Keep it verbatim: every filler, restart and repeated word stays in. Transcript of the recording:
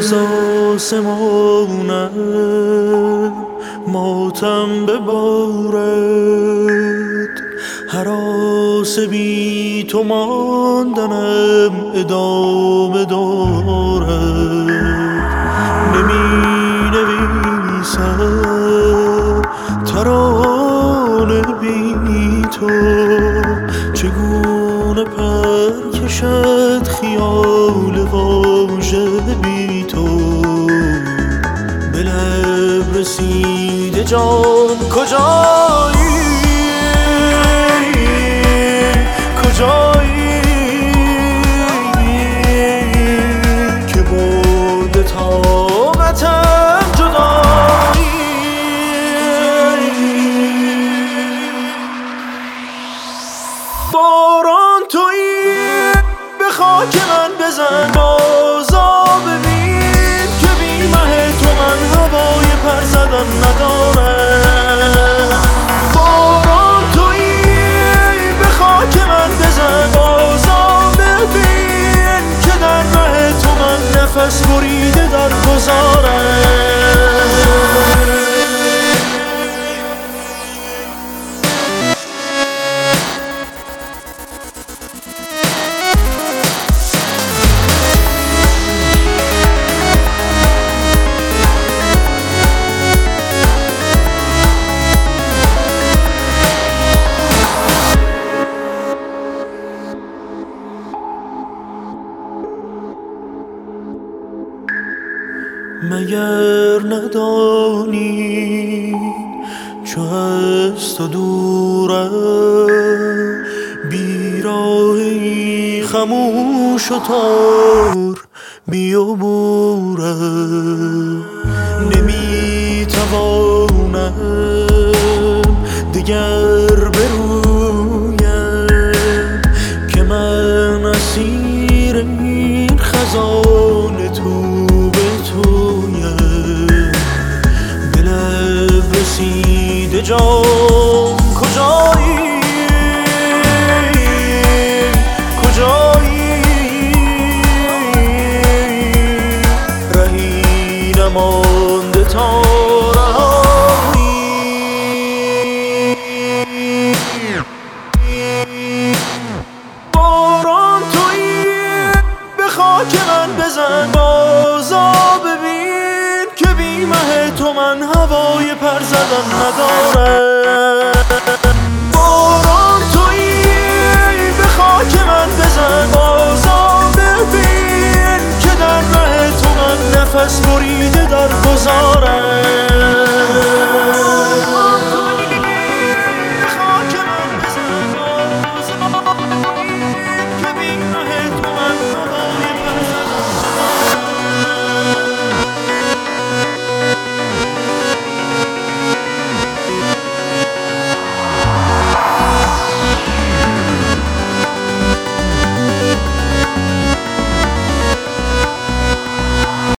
احساس مونم ماتم ببارد، هراس بی تو ماندنم ادامه دارد. نمی نویسم ترانه بی تو، چگونه پر کشد خیال واژه بی تو. به لب رسیده جان کجایی، کجایی که برده طاقتم جدایی. باران تویی به خاک من بزن، بازا ببین که بی مه تو من هوای پر زدن ندارم. باران تویی به خاک من بزن، بازا ببین که در مه تو من نفس بریده در گذارم. مگر ندانی چو از تو دورم، بیراهی خموش و تار بیابورم. نمی توانم دگر برویم که من اسیر این خزان تو رسیده جان کجایی، کجایی رهی نمانده تا رهایی. باران تویی به خاک من بزن، بازا ببین که بی مه تو من هوای پر زدن ندارم. باران تویی به خاک من بزن، بازا ببین که در مه تو من نفس بریده در گذارم.